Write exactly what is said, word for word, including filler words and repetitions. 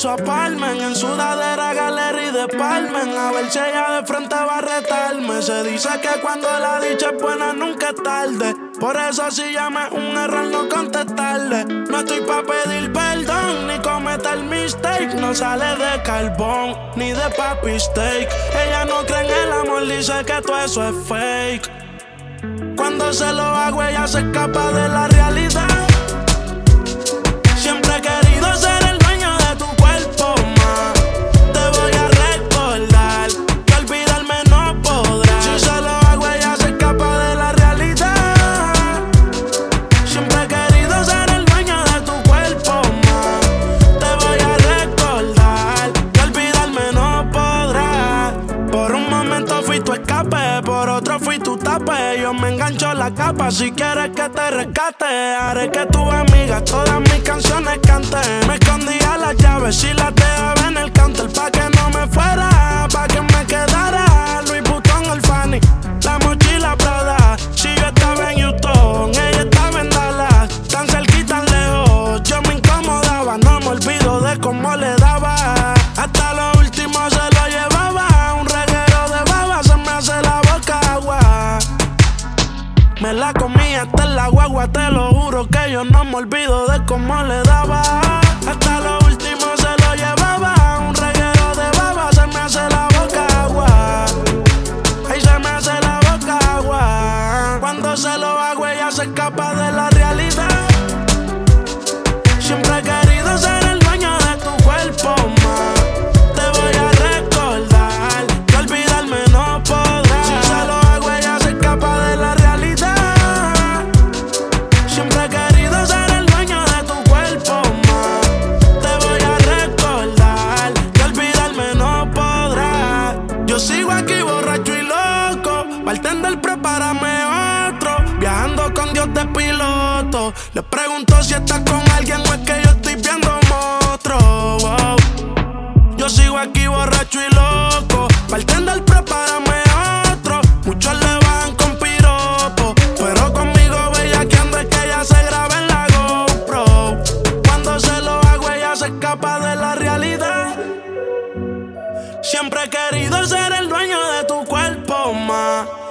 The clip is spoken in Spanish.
su apartment, en sudadera, gallery de Palmen. A ver si ella de frente va a retarme. Se dice que cuando la dicha es buena nunca es tarde. Por eso si llama es un error no contestarle. No estoy pa' pedir perdón ni cometer mistake. No sale de carbón ni de papi steak. Ella no cree en el amor, dice que todo eso es fake. Cuando se lo hago ella se escapa de la realidad. Siempre he querido ser el dueño de tu cuerpo, ma. Te voy a recordar que olvidarme no podrás. Si se lo hago ella se escapa de la realidad. Siempre he querido ser el dueño de tu cuerpo, ma. Te voy a recordar que olvidarme no podrás. Por un momento fui tu escape, por otro fui tu tape. Yo me engancho la capa, si quieres que te rescate. Haré que tus amigas todas mis canciones canten. Me escondía las llaves y las dejaba en el counter pa' que no me fuera, pa' que me quedara. Louis Vuitton, el Fanny, la mochila Prada. Si yo estaba en Houston, ella estaba en Dallas. Tan cerca y tan lejos, yo me incomodaba. No me olvido de cómo le daba. Hasta lo último se lo llevaba. Un reguero de baba, se me hace la boca agua. Me la comía hasta en la guagua, te lo juro que yo no me olvido de cómo le daba. Hasta lo último se lo llevaba. Un reguero de baba, se me hace la boca agua. Ay, se me hace la boca agua. Cuando se lo hago ella se escapa de la realidad. Siempre he querido ser el dueño de tu cuerpo, ma. Te voy a recordar que olvidarme no podrás. Si se lo hago ella se escapa de la realidad. Siempre he querido ser el dueño de tu cuerpo, ma. Te voy a recordar que olvidarme no podrás. Yo sigo aquí borracho y loco. Bartender, prepárame otro. Viajando con Dios de piloto. Le pregunto si estás con alguien o es que yo estoy viendo monstruos. Wow. Yo sigo aquí borracho y loco. Bartender, prepárame otro. Muchos le van con piropo, pero conmigo bellaqueando es que ella se graba en la GoPro. Cuando se lo hago ella se escapa de la realidad. Siempre he querido ser el dueño de tu cuerpo, ma.